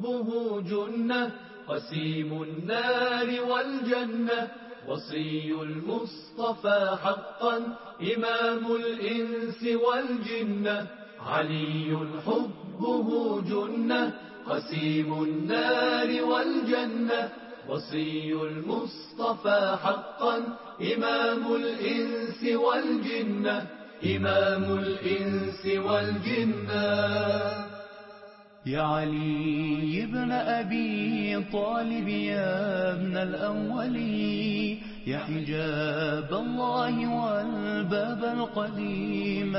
حبه جنة قسيم النار والجنة وصي المصطفى حقا إمام الإنس والجنة علي حبه جنة قسيم النار والجنة وصي المصطفى حقا إمام الإنس والجنة إمام الإنس والجنة. يا علي بن أبي طالب يا ابن الأول يا حجاب الله والباب القديم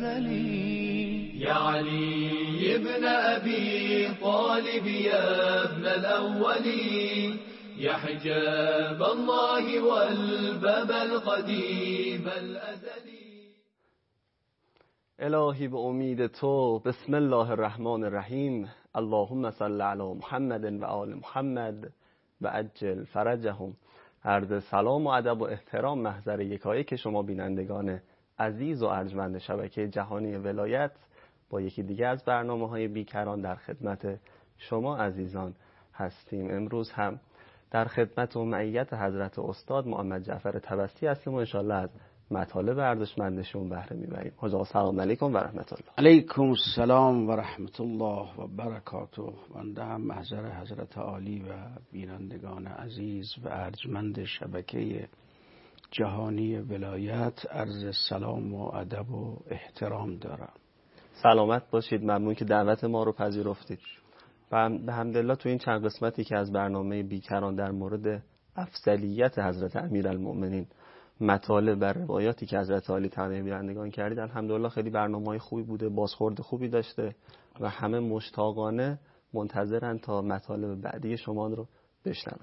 الأزلي. يا علي بن أبي طالب يا ابن الأول يا حجاب الله والباب القديم الأزلي. الهی به امید تو، بسم الله الرحمن الرحیم، اللهم صل علی محمد و آل محمد و عجل فرجهم. عرض سلام و ادب و احترام محضر یکایک شما بینندگان عزیز و ارجمند شبکه جهانی ولایت با یکی دیگه از برنامه‌های بیکران در خدمت شما عزیزان هستیم. امروز هم در خدمت و معیت حضرت استاد محمد جعفر طبسی هستیم و انشالله از مطالب ارزشمندشون بهره میبریم. حضور سلام علیکم و رحمت الله. علیکم السلام و رحمت الله و برکاته. بنده هم محضر حضرت عالی و بینندگان عزیز و ارجمند شبکه جهانی ولایت عرض سلام و ادب و احترام دارم. سلامت باشید. ممنون که دعوت ما رو پذیرفتید. و به حمدالله تو این چند قسمتی که از برنامه بیکران در مورد افضلیت حضرت امیرالمؤمنین مطالب بر روایاتی که حضرت عالی تقدیم بینندگان کردید، الحمدلله خیلی برنامه‌های خوبی بوده، بازخورد خوبی داشته و همه مشتاقانه منتظرن تا مطالب بعدی شما رو بشنوند.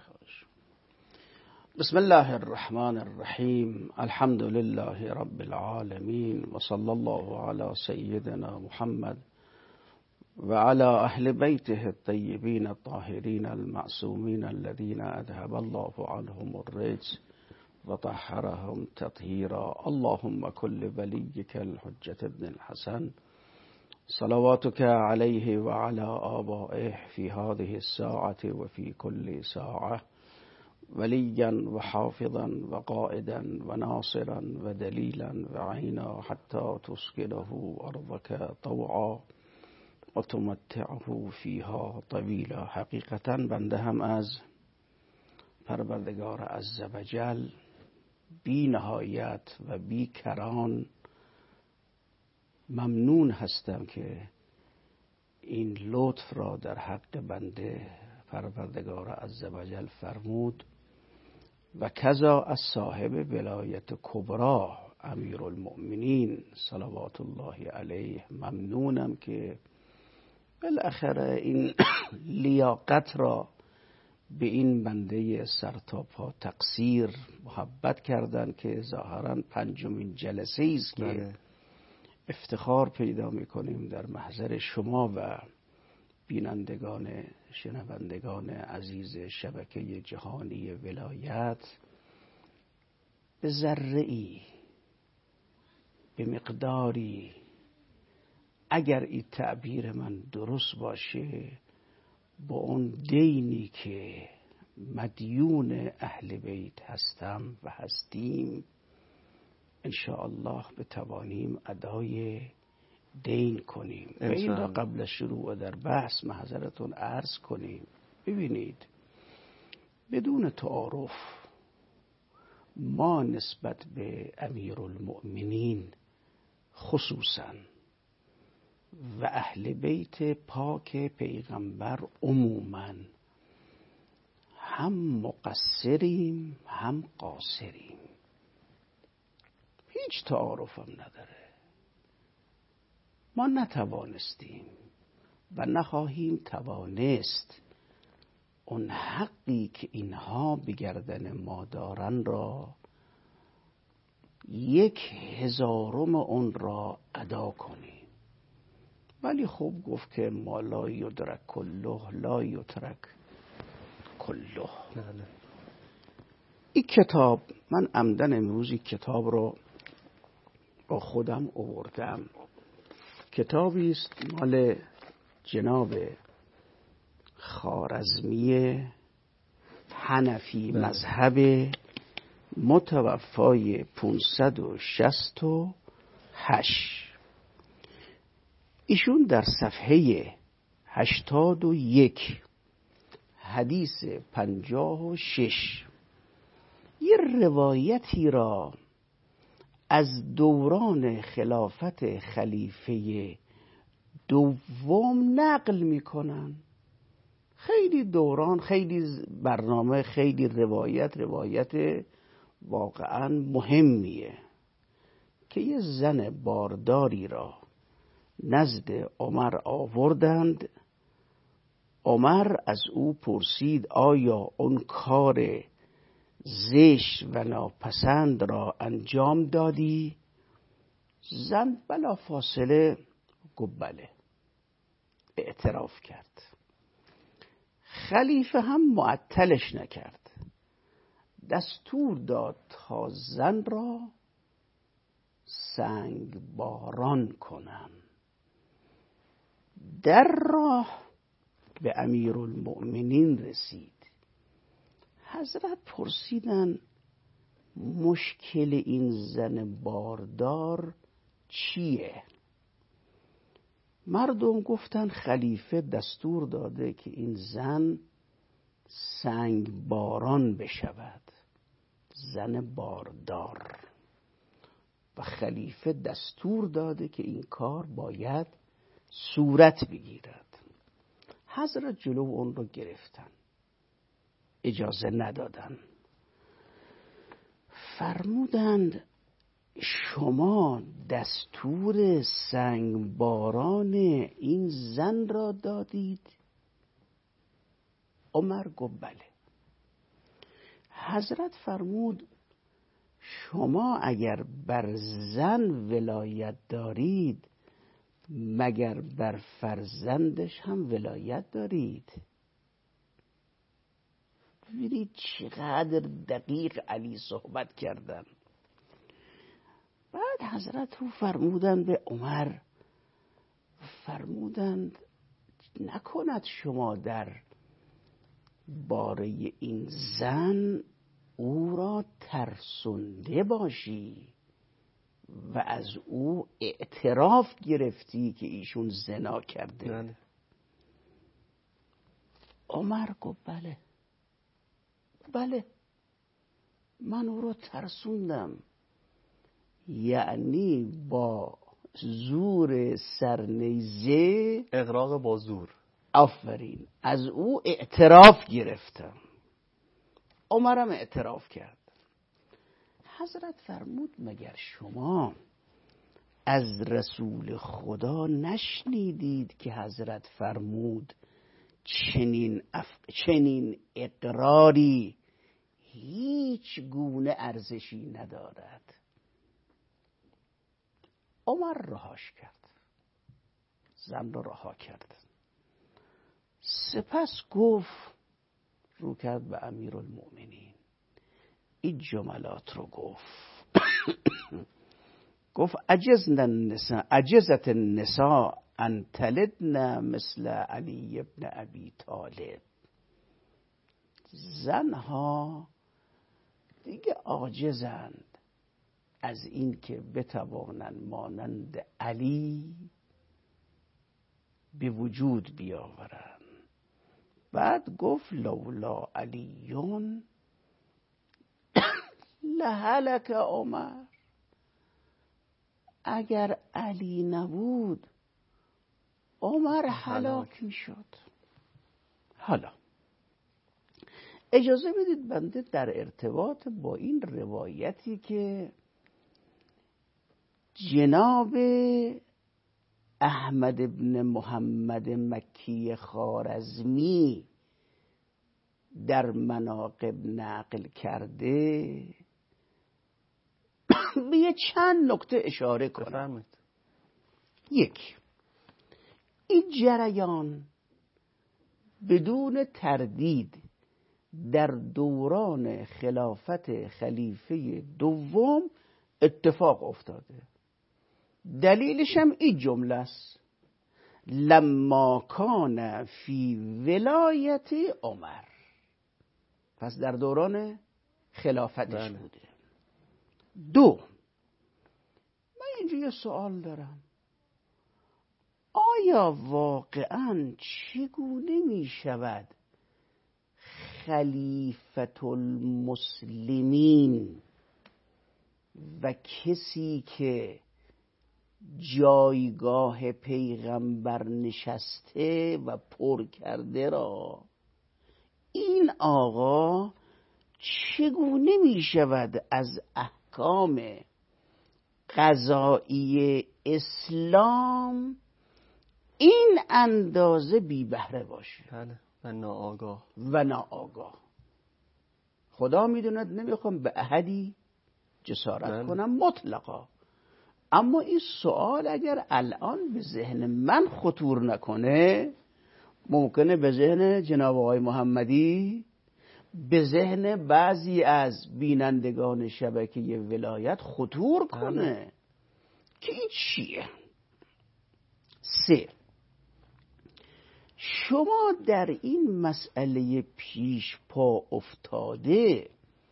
بسم الله الرحمن الرحیم. الحمد لله رب العالمین و صلی الله علی سیدنا محمد و علی اهل بیته الطیبین الطاهرین المعصومین الذین اذهب الله عنهم الرجس و طهرهم تطهیرا. اللهم كل ولیك الحجة ابن الحسن صلواتك عليه وعلى آبائه في هذه الساعة وفي كل ساعة وليا وحافظا وقائدا وناصرا ودليلا وعينا حتى تسكنه أرضك طوعا وتمتعه فيها طويلا. حقیقتا بنده هم از پروردگار عزوجل بی نهایت و بی کران ممنون هستم که این لطف را در حق بنده پروردگار عزوجل فرمود و کذا از صاحب ولایت کبری امیرالمؤمنین صلوات الله علیه ممنونم که بالاخره این لیاقت را به این بنده سرتاپا تقصیر محبت کردن که ظاهرا پنجمین جلسه است که افتخار پیدا میکنیم در محضر شما و بینندگان شنوندگان عزیز شبکه جهانی ولایت به ذره‌ای به مقداری، اگر این تعبیر من درست باشه، با اون دینی که مدیون اهل بیت هستم و هستیم انشاءالله بتوانیم ادای دین کنیم. و این را قبل شروع در بحث محضرتون عرض کنیم. ببینید، بدون تعارف ما نسبت به امیرالمؤمنین خصوصا و اهل بیت پاک پیغمبر عموما هم مقصریم هم قاصریم. هیچ تعارفم نداره. ما نتوانستیم و نخواهیم توانست اون حقی که اینها به گردن ما دارن را 1/1000 اون را ادا کنیم. ولی خوب گفت که ما لا یدرک کله لا یترک کله. این کتاب، من عمدن امروزی کتاب رو با خودم آوردم. کتابی است مال جناب خوارزمی حنفی مذهب متوفای 568. ایشون در صفحه 81 حدیث 56 یه روایتی را از دوران خلافت خلیفه دوم نقل میکنن. خیلی دوران، خیلی برنامه، خیلی روایت واقعا مهمیه که یه زن بارداری را نزد عمر آوردند. عمر از او پرسید آیا اون کار زشت و ناپسند را انجام دادی؟ زن بلا فاصله گفت بله، اعتراف کرد. خلیفه هم معطلش نکرد، دستور داد تا زن را سنگ باران کنن. در راه به امیرالمؤمنین رسید. حضرت پرسیدن مشکل این زن باردار چیه؟ مردم گفتن خلیفه دستور داده که این زن سنگ باران بشود، زن باردار، و خلیفه دستور داده که این کار باید صورت بگیرد. حضرت جلو اون رو گرفتن، اجازه ندادن. فرمودند شما دستور سنگ باران این زن را دادید؟ عمر گفت بله. حضرت فرمود شما اگر بر زن ولایت دارید مگر بر فرزندش هم ولایت دارید؟ ببینید چقدر دقیق علی صحبت کردن. بعد حضرت رو فرمودند به عمر، فرمودند نکند شما در باره این زن او را ترسونده باشی و از او اعتراف گرفتی که ایشون زنا کرده. بله. عمر گفت بله بله، من او را ترسوندم، یعنی با زور سرنیزه، اغراق با زور، آفرین، از او اعتراف گرفتم. عمرم اعتراف کرد. حضرت فرمود مگر شما از رسول خدا نشنیدید که حضرت فرمود چنین اقراری هیچ گونه ارزشی ندارد؟ عمر رهاش کرد، زن را رها کرد. سپس گفت، رو کرد به امیرالمؤمنین، این جملات رو گفت عجزت النساء ان تلدن مثل علی ابن ابی طالب. زنها دیگه عاجزند از این که بتوانند مانند علی به وجود بیاورند. بعد گفت لولا علیون لهلک عمر، اگر علی نبود عمر هلاک میشد. حالا اجازه بدید بنده در ارتباط با این روایتی که جناب احمد ابن محمد مکی خوارزمی در مناقب نقل کرده به یه چند نکته اشاره کنم. یک، این جریان بدون تردید در دوران خلافت خلیفه دوم اتفاق افتاده. دلیلش هم این جمله است: لما کان فی ولایت عمر، پس در دوران خلافتش بوده. دو، من اینجا یه سوال دارم، آیا واقعاً چگونه می شود خلیفة المسلمین و کسی که جایگاه پیغمبر نشسته و پر کرده را، این آقا چگونه می شود از احکام قضایی اسلام این اندازه بی بهره باشه؟ بله. و ناآگاه. خدا میدوند نمیخوام به احدی جسارت کنم مطلقا، اما این سوال اگر الان به ذهن من خطور نکنه، ممکنه به ذهن جناب آقای محمدی، به ذهن بعضی از بینندگان شبکه ولایت خطور کنه که این چیه؟ 3، شما در این مسئله پیش پا افتاده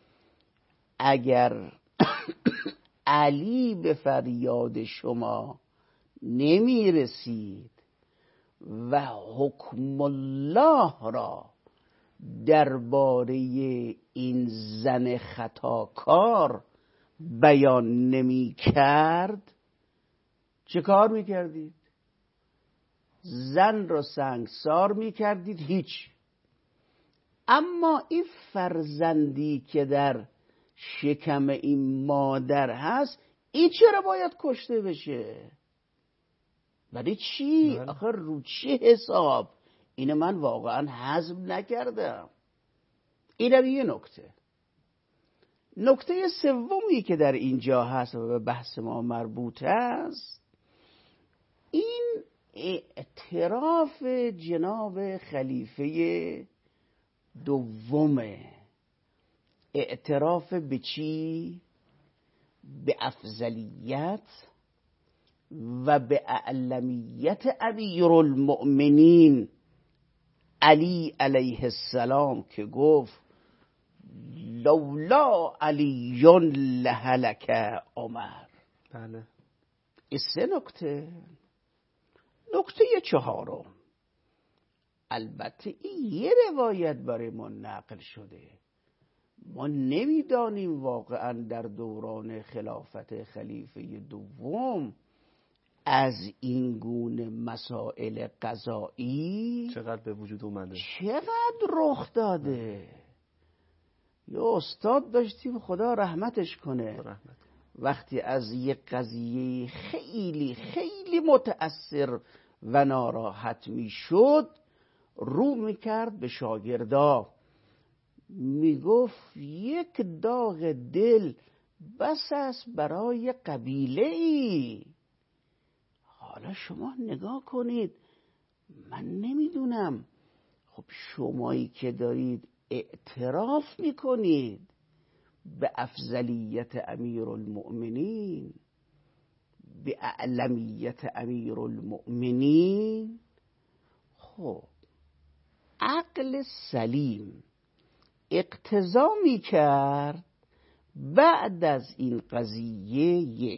اگر علی به فریاد شما نمی رسید و حکم الله را درباره این زن خطاکار بیان نمی کرد، چه کار می کردید؟ زن را سنگسار می کردید، هیچ. اما این فرزندی که در شکم این مادر هست، این چرا باید کشته بشه؟ برای چی؟ آخر رو چه حساب؟ اینو من واقعا هضم نکردم. اینم یه نکته. نکته سومی که در اینجا هست و به بحث ما مربوط است، این اعتراف جناب خلیفه دومه. اعتراف به چی؟ به افضلیت و به اعلمیت امیرالمؤمنین علی علیه السلام که گفت لولا علی لهلک عمر. بله. این 3 نکته. نکته 4، البته این یه روایت برای ما نقل شده، ما نمیدانیم واقعا در دوران خلافت خلیفه دوم از این گونه مسائل قضایی چقدر به وجود اومده، چقدر رخ داده. یا استاد داشتیم خدا رحمتش کنه، وقتی از یک قضیه خیلی خیلی متأثر و ناراحت میشد، رو میکرد به شاگردا، میگفت یک داغ دل بس است برای قبیله ای. حالا شما نگاه کنید، من نمیدونم، خب شمایی که دارید اعتراف میکنید به افضلیت امیرالمؤمنین، به اعلمیت امیرالمؤمنین، خب عقل سلیم اقتضا میکرد بعد از این قضیه،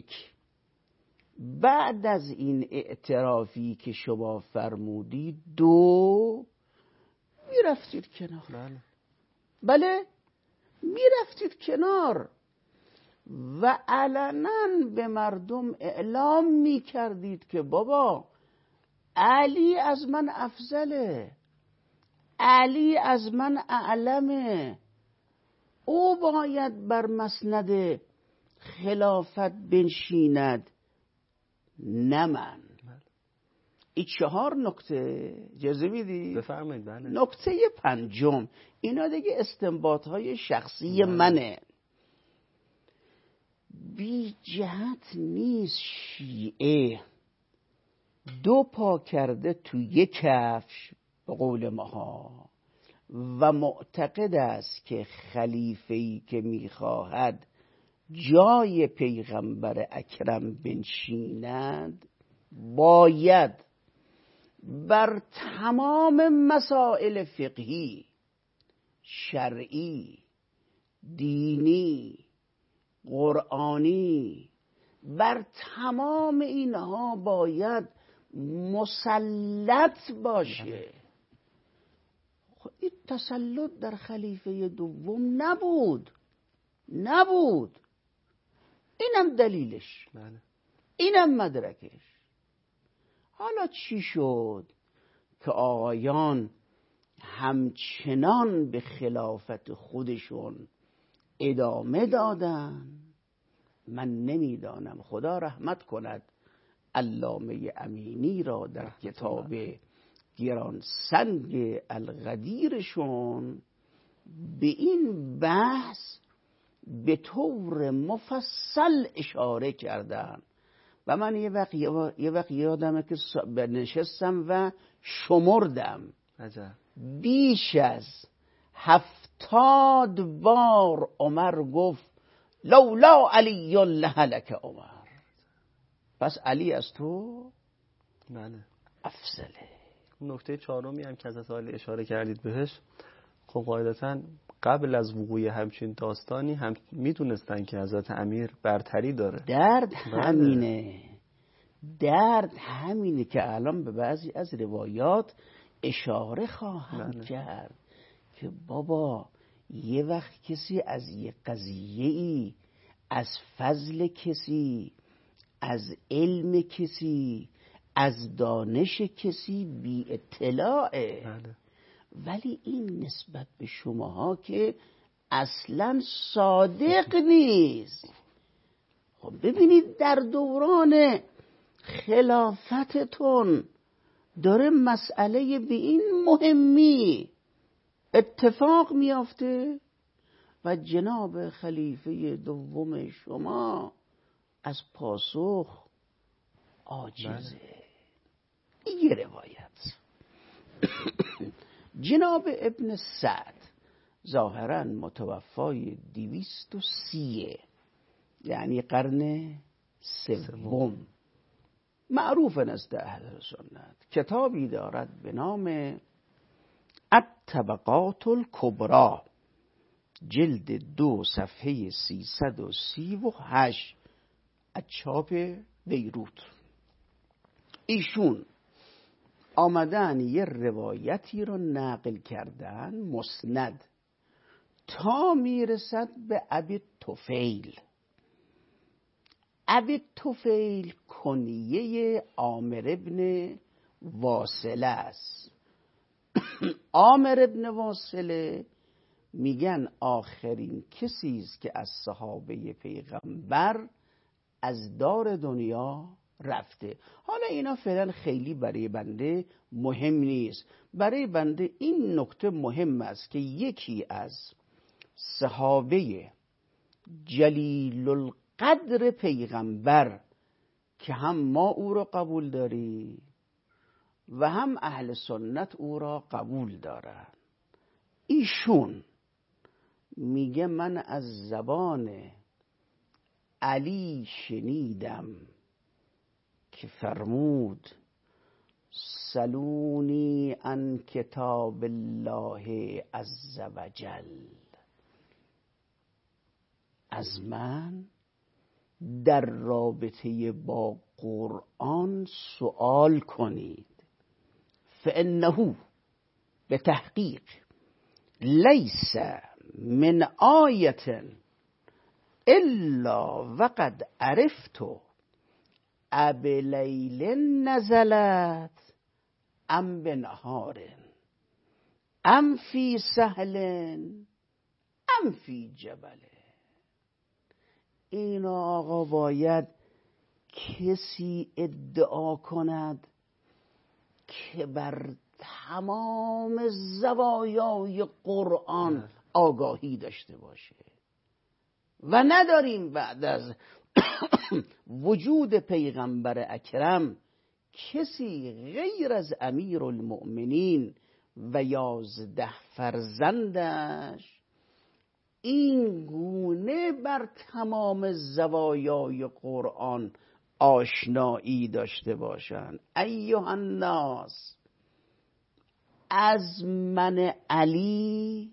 بعد از این اعترافی که شما فرمودید، 2 میرفتید کنار. بله میرفتید کنار و علنا به مردم اعلام میکردید که بابا علی از من افضله، علی از من اعلمه، او باید بر مسند خلافت بنشیند نه من. این 4 نکته اجازه میدی؟ بفرمایید. بله. نکته 5، اینا دیگه استنباط های شخصی منه، بی جهت نیست شیعه 2 پا کرده تو یک کفش به قول ماها و معتقد است که خلیفه‌ای که میخواهد جای پیغمبر اکرم بنشیند باید بر تمام مسائل فقهی، شرعی، دینی، قرآنی، بر تمام اینها باید مسلط باشه. خب این تسلط در خلیفه دوم نبود. اینم دلیلش، اینم مدرکش. حالا چی شد که آقایان همچنان به خلافت خودشون ادامه دادن؟ من نمیدانم. خدا رحمت کند علامه امینی را در کتاب گرانسنگ الغدیرشون به این بحث به طور مفصل اشاره کردن و من یه وقت یادمه که نشستم و شمردم. بیش از 70 بار عمر گفت لولا علی لهلک عمر. پس علی از تو افضله. نکته چهارمی هم که از سوالی اشاره کردید بهش، خب قاعدتاً قبل از وقوع همچین داستانی هم میدونستن که حضرت امیر برتری داره. درد همینه که الان به بعضی از روایات اشاره خواهم کرد که بابا یه وقت کسی از یه قضیه‌ای، از فضل کسی، از علم کسی، از دانش کسی بی اطلاعه. ولی این نسبت به شماها که اصلا صادق نیست. خب ببینید در دوران خلافتتون داره مسئله به این مهمی اتفاق میافته و جناب خلیفه دوم شما از پاسخ عاجزه. این روایت جناب ابن سعد ظاهرا متوفای 230، یعنی قرن سوم، معروف نزد اهل سنت. کتابی دارد به نام الطبقات الکبری، جلد 2 صفحه 338 از چاپ بیروت. ایشون آمدن یه روایتی رو نقل کردن مسند تا میرسد به ابی طفیل. ابی طفیل کنیه عامر ابن واصله است. عامر ابن واصله میگن آخرین کسی است که از صحابه پیغمبر از دار دنیا رفته. حالا اینا فعلا خیلی برای بنده مهم نیست. برای بنده این نکته مهم است که یکی از صحابه جلیل القدر پیغمبر که هم ما او را قبول داریم و هم اهل سنت او را قبول دارن، ایشون میگه من از زبان علی شنیدم که فرمود سلونی عن کتاب الله عز وجل. از من در رابطه با قرآن سوال کنید. فانه به تحقیق لیس من آیة الا وقد عرفت ابلیل نزلت ام بنهار ام فی سهل ام فی جبل. این آقا باید کسی ادعا کند که بر تمام زوایای قرآن آگاهی داشته باشه و نداریم بعد از وجود پیغمبر اکرم کسی غیر از امیر المؤمنین و 11 فرزندش این گونه بر تمام زوایای قرآن آشنایی داشته باشند. ایها الناس، از من علی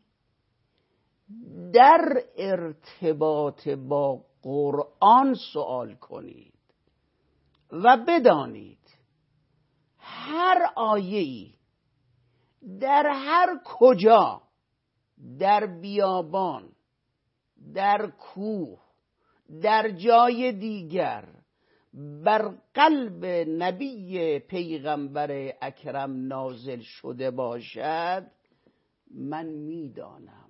در ارتباط با قرآن سوال کنید و بدانید هر آیه‌ای در هر کجا، در بیابان، در کوه، در جای دیگر، بر قلب نبی پیغمبر اکرم نازل شده باشد، من میدانم.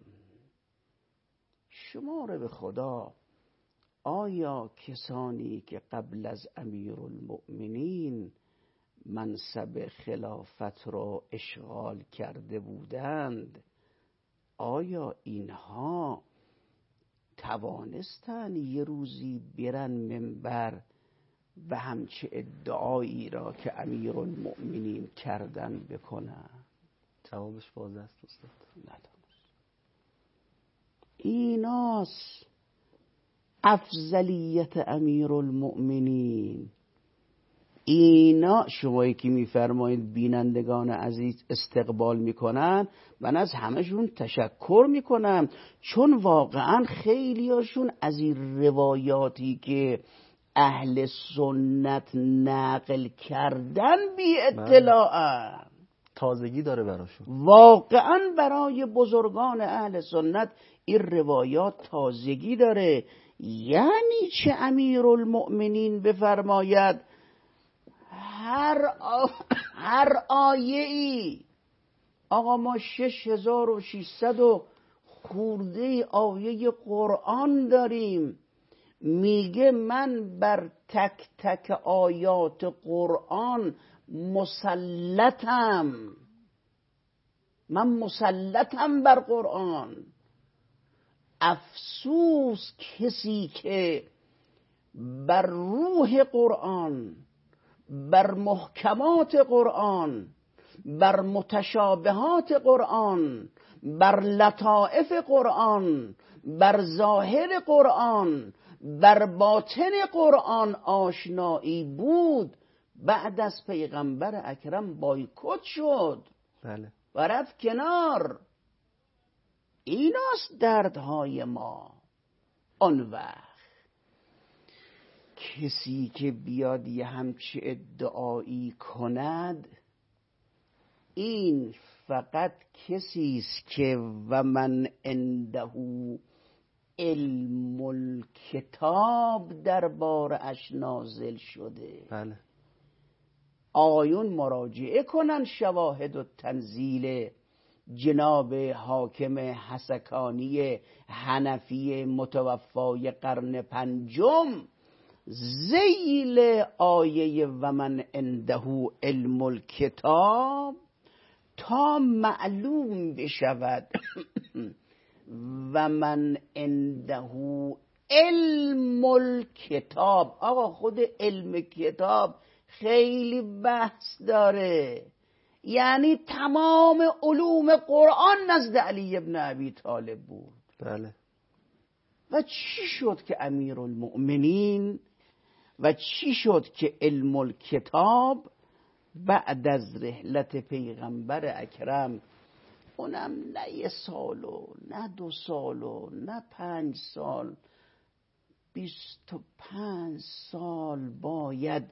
شما رو به خدا، آیا کسانی که قبل از امیرالمؤمنین منصب خلافت را اشغال کرده بودند، آیا اینها توانستند یه روزی برن منبر و همچه ادعایی را که امیرالمؤمنین کردن بکنن؟ جوابش واضح است استاد. ایناست افضلیت امیرالمؤمنین. اینا شمایی که میفرمایید بینندگان عزیز استقبال میکنن، من از همشون تشکر میکنم، چون واقعا خیلی هاشون از این روایاتی که اهل سنت نقل کردن بی اطلاعن. تازگی داره براشون. واقعا برای بزرگان اهل سنت این روایات تازگی داره. یعنی چه امیرالمؤمنین بفرماید هر آیه‌ای، آقا ما 6600 و خورده آیه قرآن داریم، میگه من بر تک تک آیات قرآن مسلطم، من مسلطم بر قرآن. افسوس کسی که بر روح قرآن، بر محکمات قرآن، بر متشابهات قرآن، بر لطائف قرآن، بر ظاهر قرآن، بر باطن قرآن آشنایی بود، بعد از پیغمبر اکرم بایکوت شد. بله. و رفت کنار. ایناست دردهای ما. آن وقت کسی که بیاد یه همچی ادعایی کند، این فقط کسی است که و من عنده علم الکتاب دربارش نازل شده. بله. آقایون مراجعه کنن شواهد و تنزیل جناب حاکم حسکانی حنفی متوفای قرن 5 ذیل آیه و من عنده علم الکتاب تا معلوم بشود و من عنده علم الکتاب. آقا خود علم کتاب خیلی بحث داره، یعنی تمام علوم قرآن نزد علی ابن ابی طالب بود. بله. و چی شد که امیرالمؤمنین و چی شد که علم الکتاب بعد از رحلت پیغمبر اکرم، اونم نه 1 سال و نه 2 سال و نه 5 سال، 25 سال باید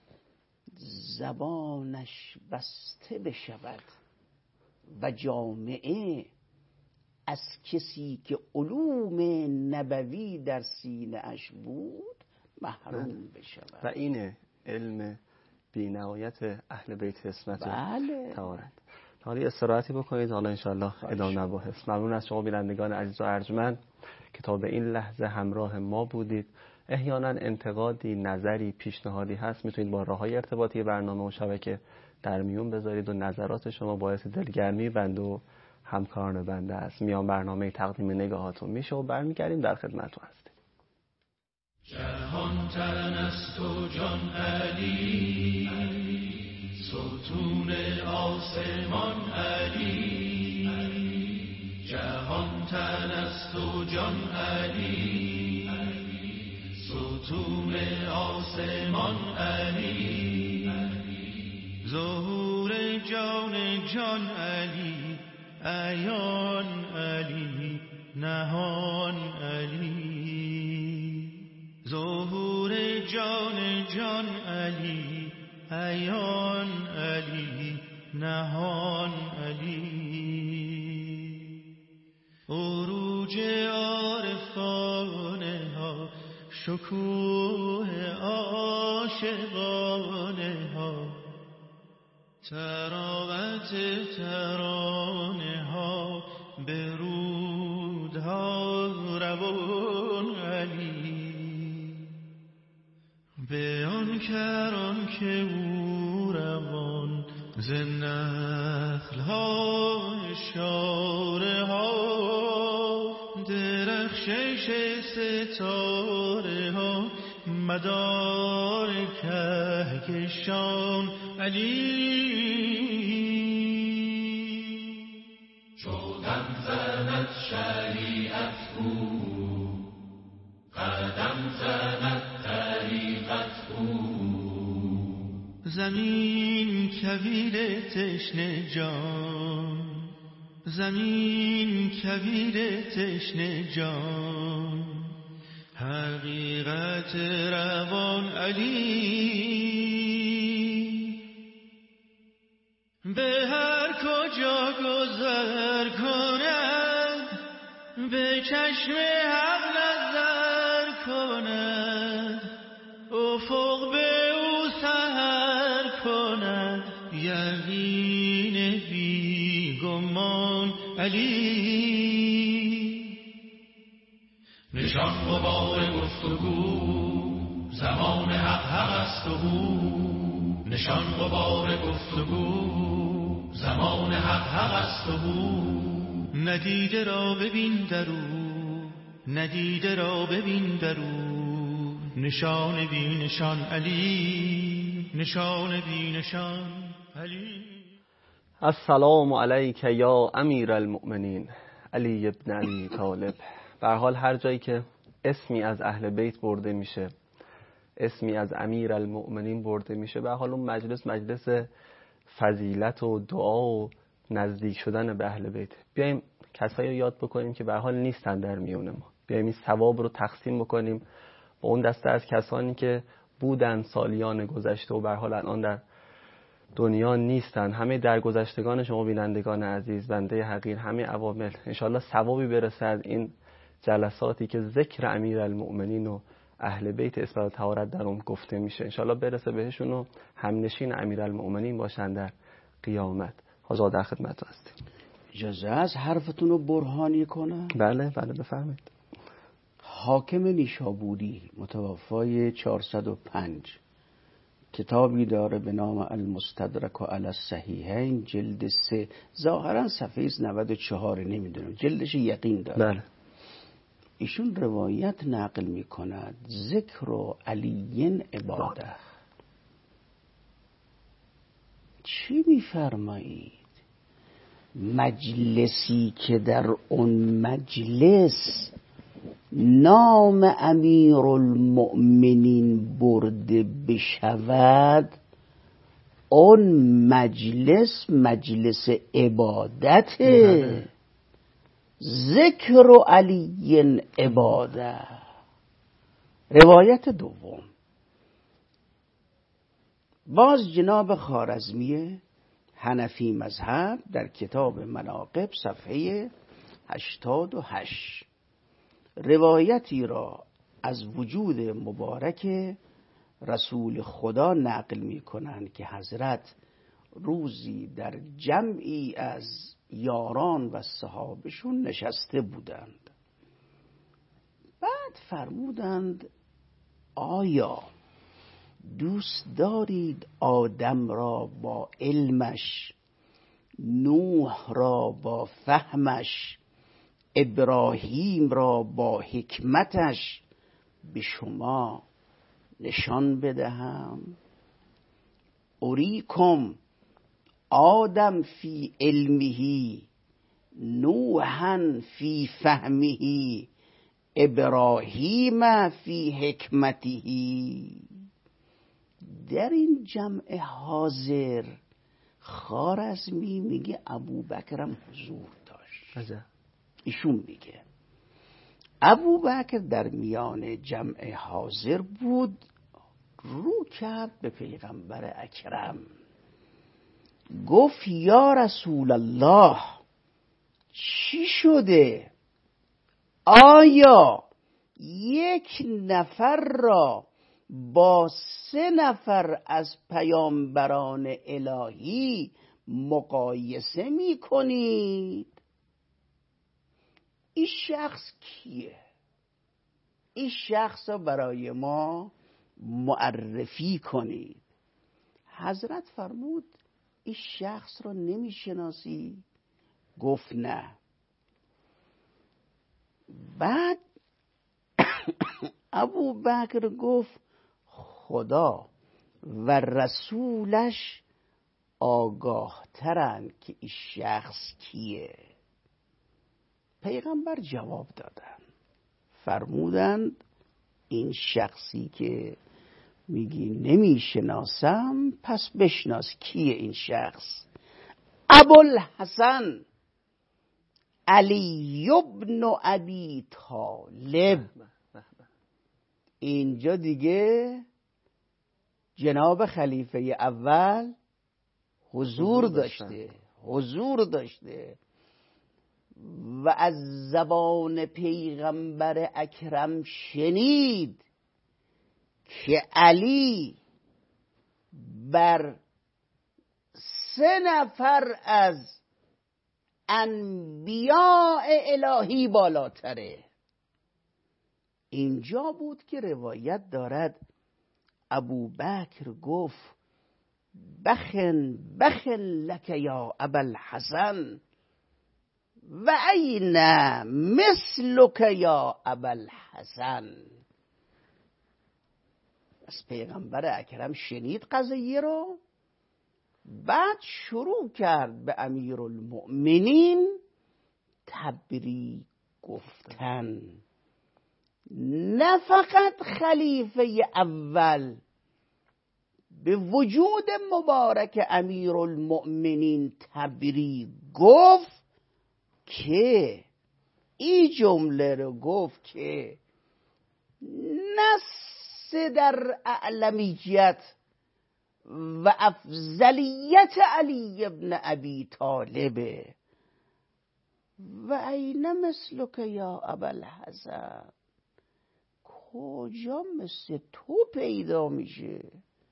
زبانش بسته بشود و جامعه از کسی که علوم نبوی در سینه اش بود محروم بشود. و اینه علم بی‌نهایت اهل بیت عصمت طهارت. حالا استراحتی بکنید، حالا انشاءالله ادامه مباحث. ممنون از شما بینندگان عزیز و ارجمند که تا به این لحظه همراه ما بودید. احیانا انتقادی، نظری، پیشنهادی هست، میتونید با راههای ارتباطی برنامه و شبکه در میون بذارید و نظرات شما باعث دلگرمی بنده و همکاران بنده است. میان برنامه تقدیم نگاهاتون میشه و برمیگردیم در خدمتتون هستیم. جهان تن است و جان علی، ستون آسمان علی. جهان تن است و جان علی، ستون آسمان علی، ظهور جان جان علی، عیان علی، نهان علی. ظهور جان جان علی، عیان علی، نهان علی. عروج عارفانه ها، شکوه عاشقانه ها، تراوت ترانه ها، برودها روان علی. به آن کران که او روان، ز نخل ها اشاره ها، درخشش ستاره ها، مدار کهکشان علی. چودم زند شریعت او، قدم زند طریقت او. زمین کویر تشنه جان، زمین کویر تشنه جان، حقیقت روان علی. به هر کجا گذر کند، به چشم حق نظر کند، افق به او سحر کند، یقین بی گمان علی. نشان غبار گفتگو، زمان حق حق است و او. نشان غبار گفتگو، زمان حق حق است و او. ندیده را ببین در او، ندیده را ببین در او. نشان بی نشان علی، نشان بی نشان علی. السلام علیک یا امیر المؤمنین علی ابن ابی طالب. به هر حال هر جایی که اسمی از اهل بیت برده میشه، اسمی از امیر المؤمنین برده میشه، به هر حال اون مجلس فضیلت و دعا و نزدیک شدن به اهل بیت. بیایم کسایی رو یاد بکنیم که به هر حال نیستن در میون ما، بیایم این ثواب رو تقسیم بکنیم با اون دسته از کسانی که بودن سالیان گذشته و به هر حال الان در دنیا نیستن. همه درگذشتگان شما بینندگان عزیز، بنده حقیر، همه عوامل، انشالله ثوابی برسه از این جلساتی که ذکر امیر المؤمنین و اهل بیت اثبات طهارت در اون گفته میشه، انشالله برسه بهشون و همنشین امیر المؤمنین باشن در قیامت. حاضر در خدمت هستیم. اجازه از حرفتون رو برهانی کنم؟ بله بفرمایید. حاکم نیشابوری متوفای 405 کتابی داره به نام المستدرک علی الصحیحین، جلد 3، ظاهرا صفحه 94، نمیدونم جلدش یقین داره. بله. ایشون روایت نقل میکند ذکر علی عباده. چی میفرمایید؟ مجلسی که در اون مجلس نام امیر المؤمنین برده بشود، اون مجلس عبادته. ذکر علی عباده. روایت دوم، باز جناب خوارزمی حنفی مذهب در کتاب مناقب صفحه 88 روایتی را از وجود مبارک رسول خدا نقل می کنند که حضرت روزی در جمعی از یاران و صحابشون نشسته بودند. بعد فرمودند آیا دوست دارید آدم را با علمش، نوح را با فهمش، ابراهیم را با حکمتش به شما نشان بدهم؟ اریکم آدم فی علمه، نوحا فی فهمه، ابراهیم فی حکمته. در این جمع حاضر خوارزمی میگه ابوبکرم حضور داشت. ایشون میگه ابوبکر در میان جمع حاضر بود، رو کرد به پیغمبر اکرم، گفت یا رسول الله چی شده؟ آیا یک نفر را با 3 نفر از پیامبران الهی مقایسه می کنید؟ این شخص کیه؟ این شخص را برای ما معرفی کنید. حضرت فرمود این شخص را نمی شناسی؟ گفت نه. بعد ابوبکر گفت خدا و رسولش آگاه ترند که این شخص کیه. پیغمبر جواب دادن، فرمودند این شخصی که میگی نمیشناسم پس بشناس کیه این شخص. ابوالحسن علی ابن ابی طالب. اینجا دیگه جناب خلیفه اول حضور داشته و از زبان پیغمبر اکرم شنید که علی بر 3 نفر از انبیاء الهی بالاتره. اینجا بود که روایت دارد ابوبکر گفت بخن لک یا ابوالحسن و این مثلک یا ابوالحسن. از پیغمبر اکرم شنید قضیه رو، بعد شروع کرد به امیرالمؤمنین تبریک گفتن. نه فقط خلیفه اول به وجود مبارک امیرالمؤمنین تبریک گفت که این جمله رو گفت که نص در اعلمیت و افضلیت علی ابن ابی طالبه و این مثلک یا ابوالحسن. کجا مثل تو پیدا میشه؟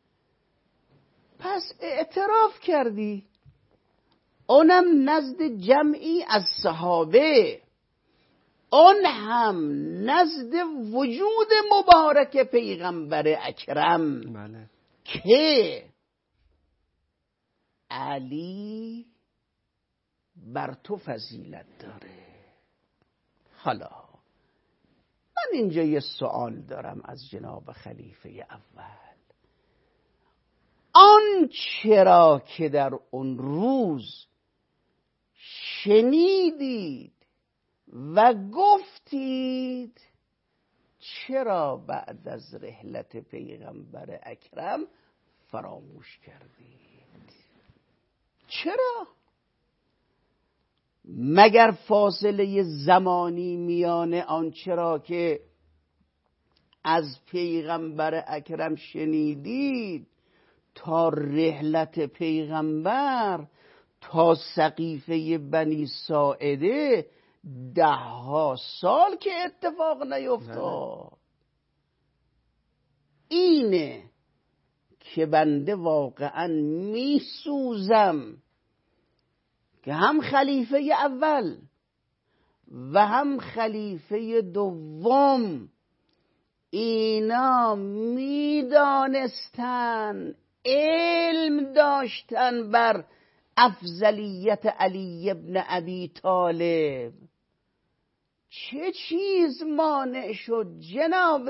پس اعتراف کردی، اونم نزد جمعی از صحابه، اون هم نزد وجود مبارک پیغمبر اکرم. بله. که علی بر تو فضیلت داره. حالا من اینجا یه سوال دارم از جناب خلیفه اول. آن چرا که در اون روز شنیدید و گفتید، چرا بعد از رحلت پیغمبر اکرم فراموش کردید؟ چرا؟ مگر فاصله زمانی میان آن چرا که از پیغمبر اکرم شنیدید تا رحلت پیغمبر تا سقیفه بنی ساعده 10 سال که اتفاق نیفتاد؟ اینه که بنده واقعا میسوزم که هم خلیفه اول و هم خلیفه دوم اینا میدانستن، علم داشتن بر افضلیت علی ابن ابی طالب. چه چیز مانع شد جناب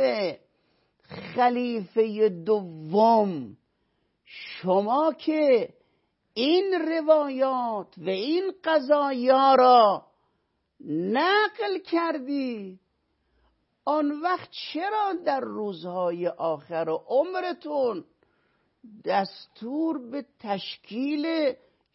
خلیفه دوم شما که این روایات و این قضایا را نقل کردی، آن وقت چرا در روزهای آخر عمرتون دستور به تشکیل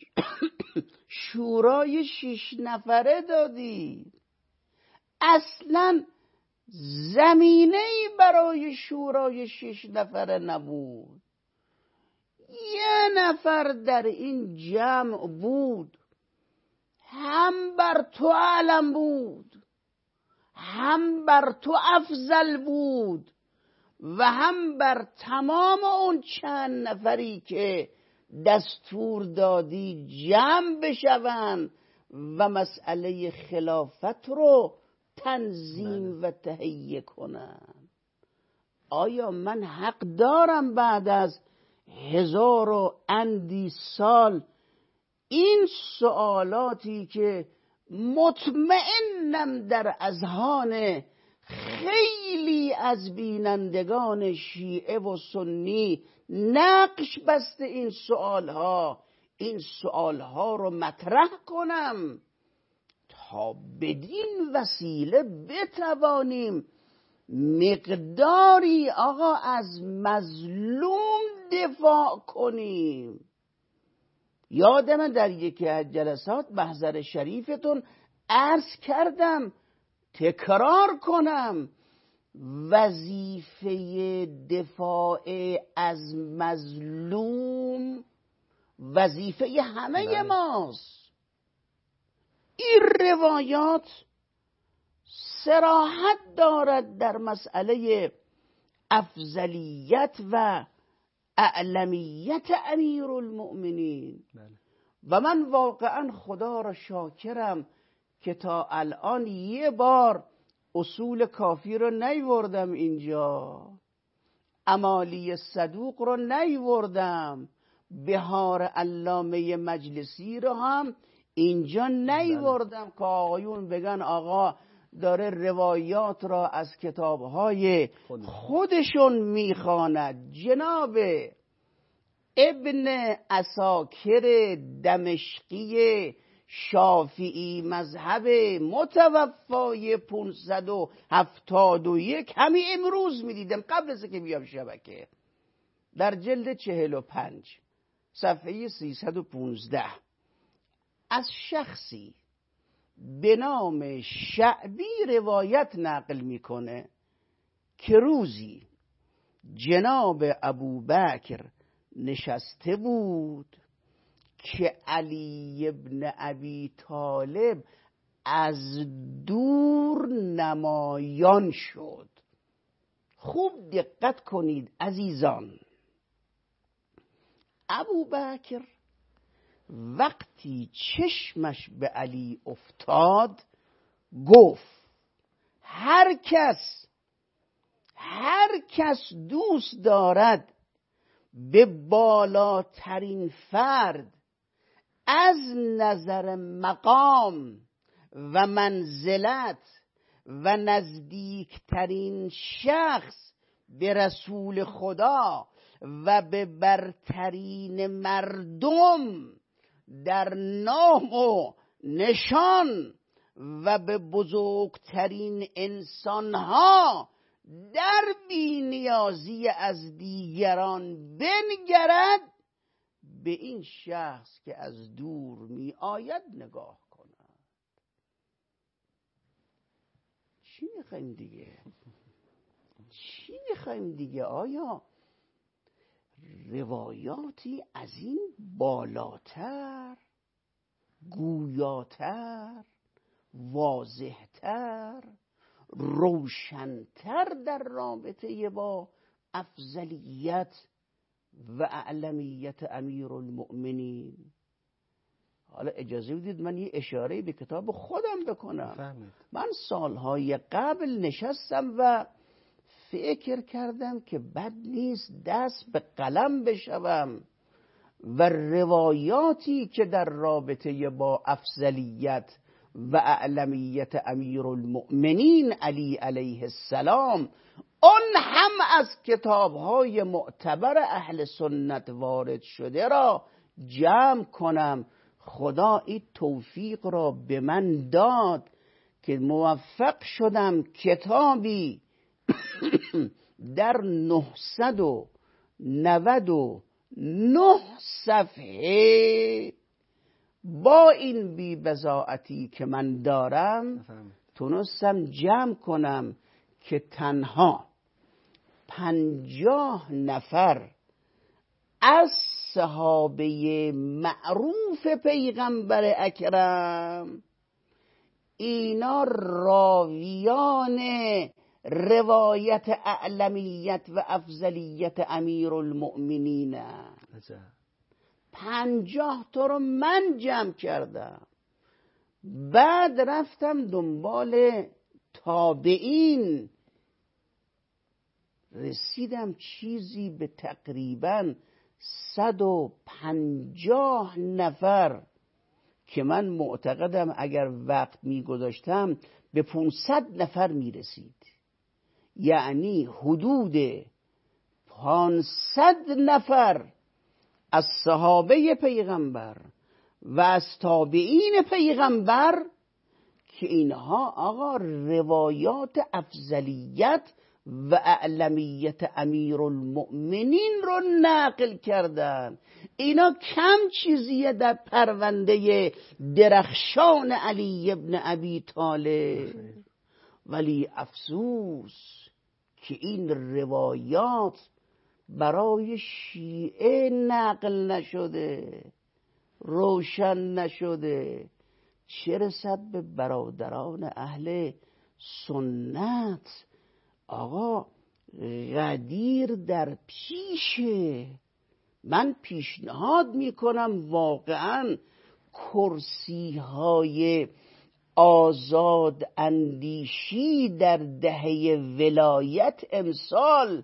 شورای 6 نفره دادید؟ اصلا زمینه‌ای برای شورای 6 نفره نبود. یه نفر در این جمع بود، هم بر تو علم بود، هم بر تو افضل بود و هم بر تمام اون چند نفری که دستور دادی جمع بشوند و مسئله خلافت رو تنظیم و تهیه کنن. آیا من حق دارم بعد از 1000 و اندی سال این سوالاتی که مطمئنم در اذهان خیلی از بینندگان شیعه و سنی نقش بسته این سوالها رو مطرح کنم تا بدین وسیله بتوانیم مقداری آقا از مظلوم دفاع کنیم. یادم در یکی از جلسات محضر شریفتون عرض کردم، تکرار کنم، وظیفه دفاع از مظلوم وظیفه همه ماست. این روایات صراحت دارد در مسئله افضلیت و اعلمیت امیرالمؤمنین و من واقعا خدا را شاکرم که تا الان یه بار اصول کافی رو نیوردم اینجا، امالی صدوق رو نیوردم، بهار علامه مجلسی رو هم اینجا نیوردم که آقایون بگن آقا داره روایات را از کتابهای خودشون میخواند. جناب ابن عساکر دمشقی شافعی مذهب متوفای 571 همین امروز میدیدم قبل از که بیام شبکه، در جلد 45 صفحه 315 از شخصی به نام شعبی روایت نقل میکنه که روزی جناب ابوبکر نشسته بود که علی ابن ابی طالب از دور نمایان شد. خوب دقت کنید عزیزان، ابوبکر وقتی چشمش به علی افتاد گفت هر کس دوست دارد به بالاترین فرد از نظر مقام و منزلت و نزدیکترین شخص به رسول خدا و به برترین مردم در نام و نشان و به بزرگترین انسانها در بی‌نیازی از دیگران بنگرد، به این شخص که از دور می آید نگاه کند. چی میخوایم دیگه؟ آیا روایاتی از این بالاتر، گویاتر، واضحتر، روشنتر در رابطه با افضلیت و اعلمیت امیرالمؤمنین؟ حالا اجازه بدید من یه اشاره به کتاب خودم بکنم. من سالهای قبل نشستم و فکر کردم که بد نیست دست به قلم بشوم و روایاتی که در رابطه با افضلیت و اعلمیت امیرالمؤمنین علی علیه السلام اون هم از کتابهای معتبر اهل سنت وارد شده را جمع کنم. خدا این توفیق را به من داد که موفق شدم کتابی در 999 صفحه با این بی‌بضاعتی که من دارم تونستم جمع کنم که تنها 50 نفر از صحابه معروف پیغمبر اکرم اینا راویان روایت اعلمیت و افضلیت امیرالمؤمنین 50 تا رو من جمع کردم. بعد رفتم دنبال تابعین، رسیدم چیزی به تقریبا 150 نفر که من معتقدم اگر وقت میگذاشتم به 500 نفر میرسید. یعنی حدود 500 نفر از صحابه پیغمبر و از تابعین پیغمبر که اینها آقا روایات افضلیت و اعلمیت امیرالمؤمنین رو نقل کردن. اینا کم چیزیه در پرونده درخشان علی ابن ابی طالب، ولی افسوس که این روایات برای شیعه نقل نشده، روشن نشده، چه رسد به برادران اهل سنت. آقا غدیر در پیشه. من پیشنهاد میکنم واقعا کرسی های آزاد اندیشی در دهه ولایت امسال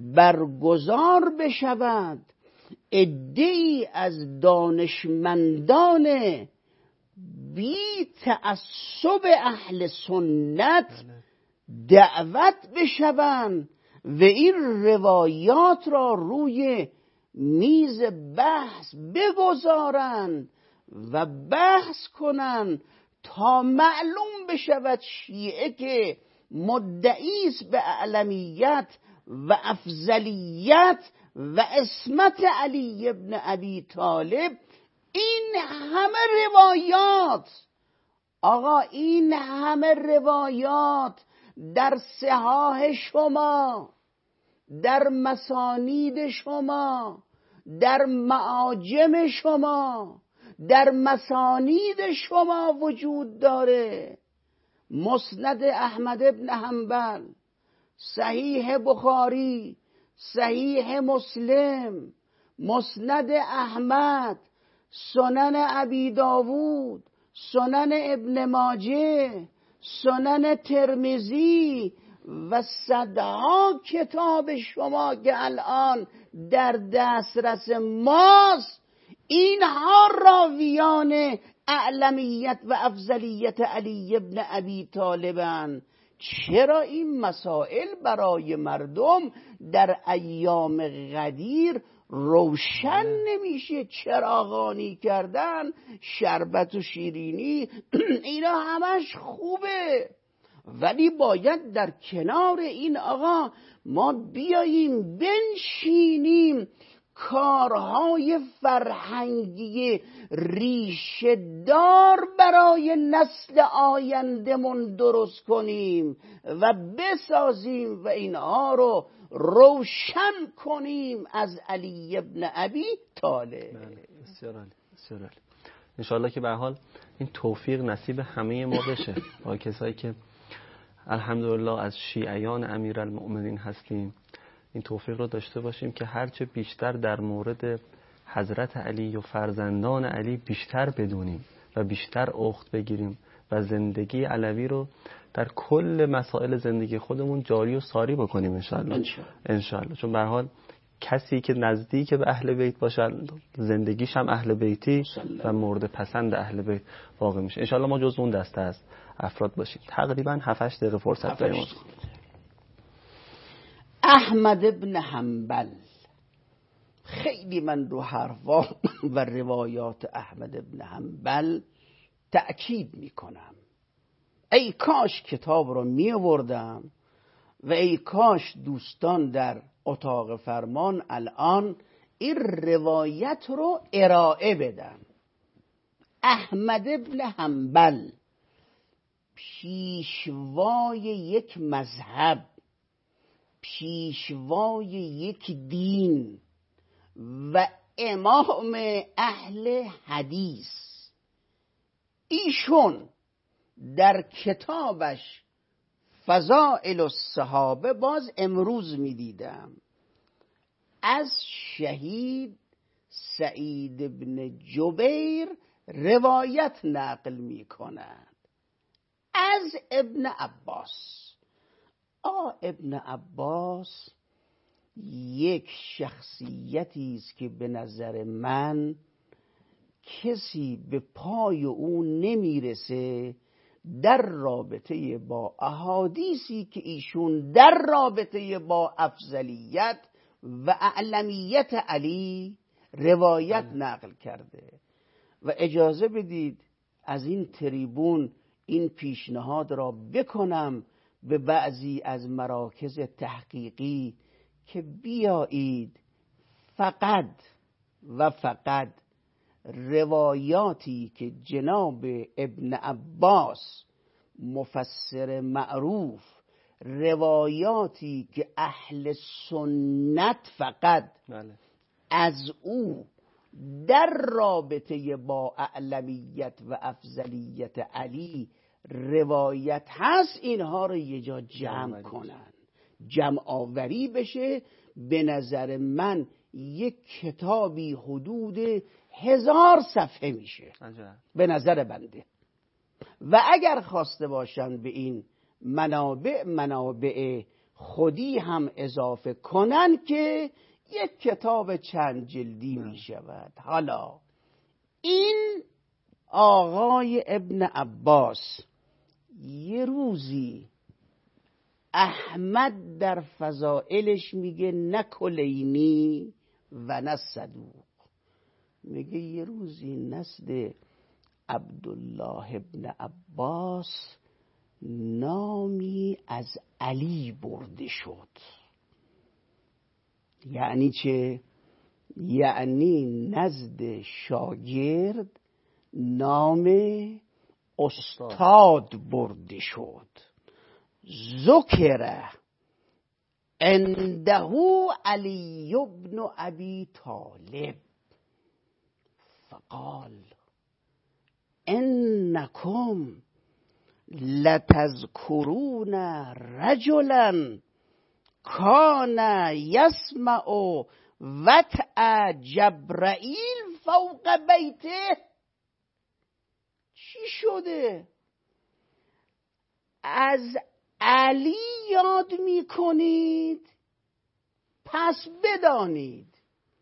برگزار بشود. عده‌ای از دانشمندان بی تعصب اهل سنت دعوت بشوند و این روایات را روی میز بحث بگذارند و بحث کنند تا معلوم بشود شیعه که مدعی است به اعلمیت و افضلیت و عصمت علی ابن ابی طالب، این همه روایات، آقا این همه روایات در صحاح شما، در مسانید شما، در معاجم شما، در مسانید شما وجود داره. مسند احمد ابن حنبل، صحیح بخاری، صحیح مسلم، مسند احمد، سنن ابی داوود، سنن ابن ماجه، سنن ترمذی و صدها کتاب شما که الان در دسترس ماست، اینها راویان اعلمیت و افضلیت علی ابن ابی طالبن. چرا این مسائل برای مردم در ایام غدیر روشن نمیشه؟ چراغانی کردن، شربت و شیرینی، اینا همش خوبه، ولی باید در کنار این آقا ما بیاییم بنشینیم کارهای فرهنگی ریشه دار برای نسل آینده‌مون درست کنیم و بسازیم و اینها رو روشن کنیم از علی ابن ابی طالب. بسیار عالی، بسیار عالی. انشاءالله که به هر حال این توفیق نصیب همه ما بشه، با کسایی که الحمدلله از شیعیان امیرالمؤمنین هستیم، این توفیق رو داشته باشیم که هرچه بیشتر در مورد حضرت علی و فرزندان علی بیشتر بدونیم و بیشتر اخت بگیریم و زندگی علوی رو در کل مسائل زندگی خودمون جاری و ساری بکنیم انشاءالله. چون به هر حال کسی که نزدیک به اهل بیت باشه زندگیش هم اهل بیتی و مورد پسند اهل بیت واقع میشه. انشاءالله ما جز اون دسته از افراد باشیم. تقریبا 7-8 دقیقه فرصت داریم. احمد ابن حنبل، خیلی من رو حرفا و روایات احمد ابن حنبل تأکید میکنم. ای کاش کتاب رو می آوردم و ای کاش دوستان در اتاق فرمان الان این روایت رو ارائه بدن. احمد ابن حنبل پیشوای یک مذهب، پیشوای یک دین و امام اهل حدیث، ایشون در کتابش فضائل الصحابه باز امروز میدیدم از شهید سعید بن جبیر روایت نقل میکند از ابن عباس. ابن عباس یک شخصیتی است که به نظر من کسی به پای او نمیرسه در رابطه با احادیثی که ایشون در رابطه با افضلیت و اعلمیت علی روایت نقل کرده. و اجازه بدید از این تریبون این پیشنهاد را بکنم به بعضی از مراکز تحقیقی که بیایید فقط و فقط روایاتی که جناب ابن عباس مفسر معروف، روایاتی که اهل سنت فقط از او در رابطه با اعلمیت و افضلیت علی روایت هست، اینها رو یه جا جمع کنن، جمع آوری بشه. به نظر من یک کتابی حدود 1000 صفحه میشه به نظر بنده. و اگر خواسته باشن به این منابع خودی هم اضافه کنن که یک کتاب چند جلدی می شود. حالا این آقای ابن عباس یه روزی احمد در فضائلش میگه نه کلینی و نه صدوق، میگه یه روزی نزد عبدالله ابن عباس نامی از علی برده شد. یعنی چه؟ یعنی نزد شاگرد نام استاد برده شد. ذکر عنده علی بن ابی طالب فقال انکم لتذکرون رجلا کان یسمع وطأ جبرائیل فوق بیته. چی شده؟ از علی یاد می کنید؟ پس بدانید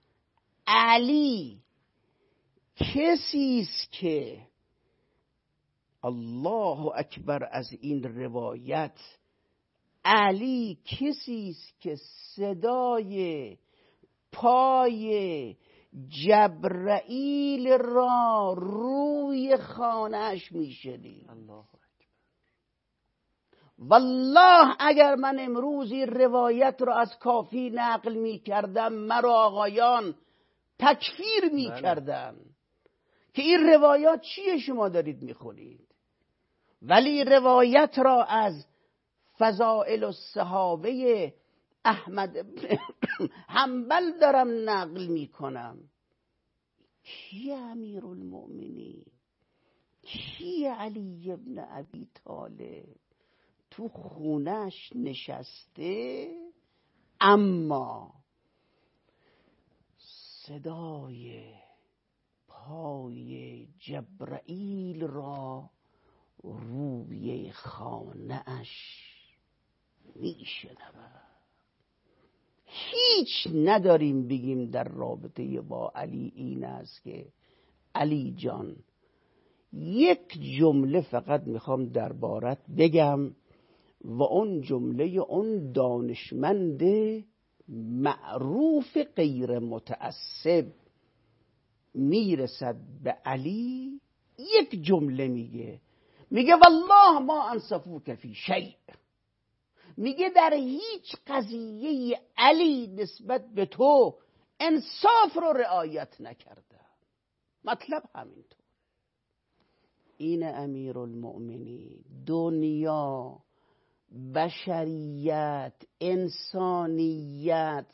علی کسی است که الله اکبر از این روایت، علی کسی است که صدای پای جبرائیل را روی خانه‌اش میشنید. والله اگر من امروز این روایت را از کافی نقل می کردم مرا آقایان تکفیر می کردن که این روایات چیه شما دارید می خونید. ولی روایت را از فضائل الصحابه احمد بن حنبل دارم نقل می کنم. کی امیر المؤمنین؟ کی علی ابن ابی طالب؟ تو خونش نشسته اما صدای پای جبرائیل را روی خانه‌اش میشنود. هیچ نداریم بگیم در رابطه با علی این است که علی جان، یک جمله فقط میخوام دربارت بگم و اون جمله اون دانشمند معروف غیر متعصب میرسد به علی، یک جمله میگه، میگه والله ما انصفوک فی شیء، میگه در هیچ قضیه علی نسبت به تو انصاف رو رعایت نکرده. مطلب همینطور. این امیرالمؤمنین، دنیا، بشریت، انسانیت،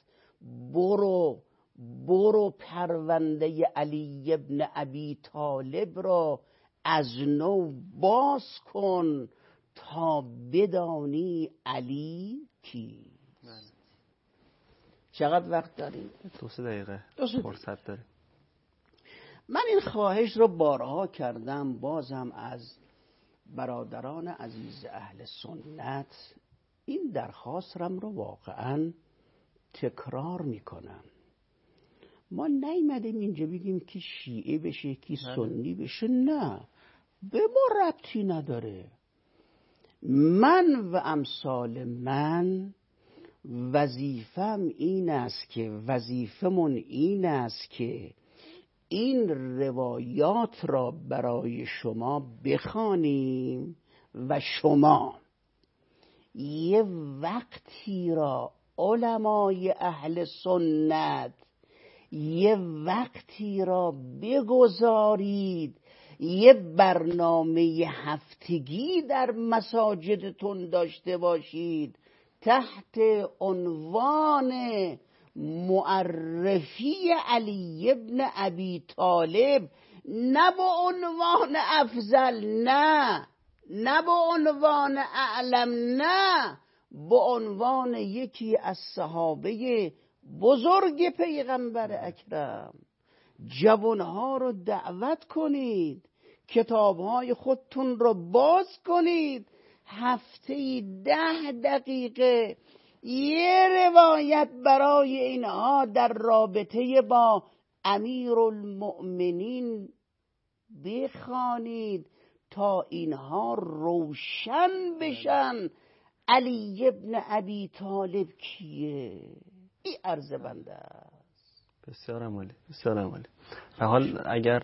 برو پرونده علی ابن ابی طالب را از نو باز کن تا بدانی علی کی. چقدر وقت داریم؟ 2-3 دقیقه فرصت داریم. من این خواهش رو بارها کردم، بازم از برادران عزیز اهل سنت این درخواستم رو واقعا تکرار میکنم. ما نیومدیم اینجا بگیم که شیعه بشه که سنی بشه، نه، به ما ربطی نداره. من و امثال من وظیفمون این است که این روایات را برای شما بخوانیم و شما یه وقتی را علمای اهل سنت یه وقتی را بگذارید، یه برنامه هفتگی در مساجدتون داشته باشید تحت عنوان معرفی علی ابن ابی طالب، نه به عنوان افضل، نه به عنوان اعلم، نه به عنوان یکی از صحابه بزرگ پیغمبر اکرم. جوانها رو دعوت کنید، کتابهای خودتون رو باز کنید، هفته 10 دقیقه یه روایت برای اینها در رابطه با امیرالمؤمنین بخوانید تا اینها روشن بشن علی ابن ابی طالب کیه. این عرض بنده است. بسیار عالی، بسیار عالی. به حال اگر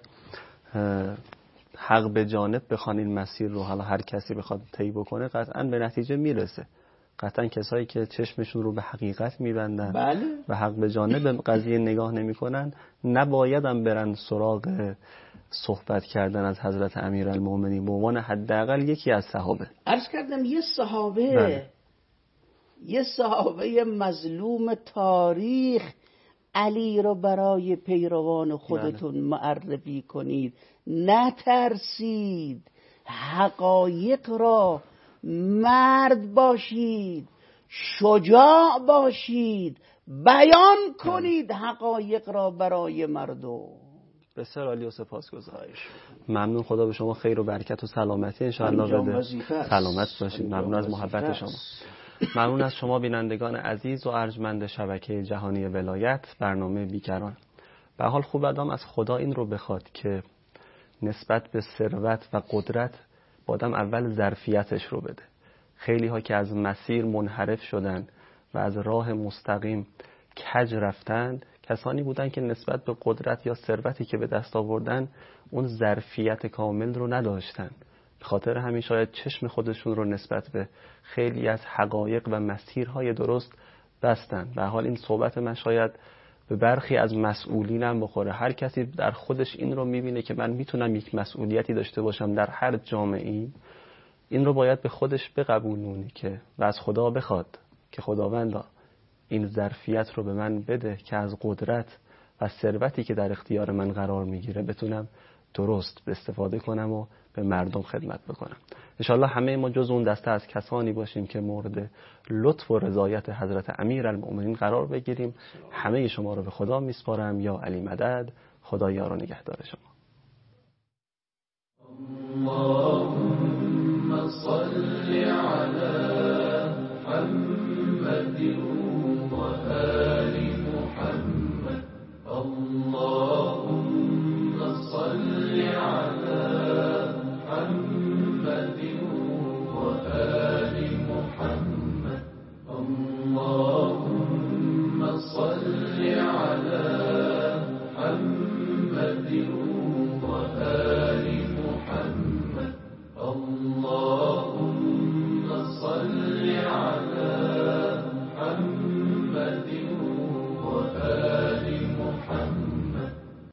حق به جانب بخوان این مسیر رو، حالا هر کسی بخواد طی بکنه، قطعا به نتیجه میرسه. قطعا کسایی که چشمشون رو به حقیقت میبندن، بله، و حق به جانب قضیه نگاه نمیکنن، نباید هم برن سراغ صحبت کردن از حضرت امیرالمؤمنین به عنوان حداقل یکی از صحابه. عرض کردم یه صحابه، بله. یه صحابه مظلوم تاریخ علی رو برای پیروان خودتون معرفی کنید. نترسید، حقایق را مرد باشید، شجاع باشید، بیان کنید حقایق را برای مردم. بسیار عالی و سپاسگزارم. ممنون. خدا به شما خیر و برکت و سلامتی ان شاءالله بده. سلامت باشید. ممنون از محبت شما. ممنون از شما بینندگان عزیز و ارجمند شبکه جهانی ولایت، برنامه بیکران. به حال خوب آدم از خدا این رو بخواد که نسبت به ثروت و قدرت با آدم اول ظرفیتش رو بده. خیلی ها که از مسیر منحرف شدن و از راه مستقیم کج رفتن، کسانی بودن که نسبت به قدرت یا ثروتی که به دست آوردن اون ظرفیت کامل رو نداشتن. به خاطر همین شاید چشم خودشون رو نسبت به خیلی از حقایق و مسیرهای درست بستن. به حال این صحبت من شاید به برخی از مسئولینم بخوره. هر کسی در خودش این رو میبینه که من میتونم یک مسئولیتی داشته باشم در هر جامعه‌ای، این رو باید به خودش بقبولونی که و از خدا بخواد که خداوندا این ظرفیت رو به من بده که از قدرت و ثروتی که در اختیار من قرار میگیره بتونم درست استفاده کنم و به مردم خدمت بکنم. انشالله همه ما جز اون دسته از کسانی باشیم که مورد لطف و رضایت حضرت امیرالمؤمنین قرار بگیریم. همه شما رو به خدا میسپارم. یا علی مدد. خدا یار و نگهدار شما. اللهم صل على محمد و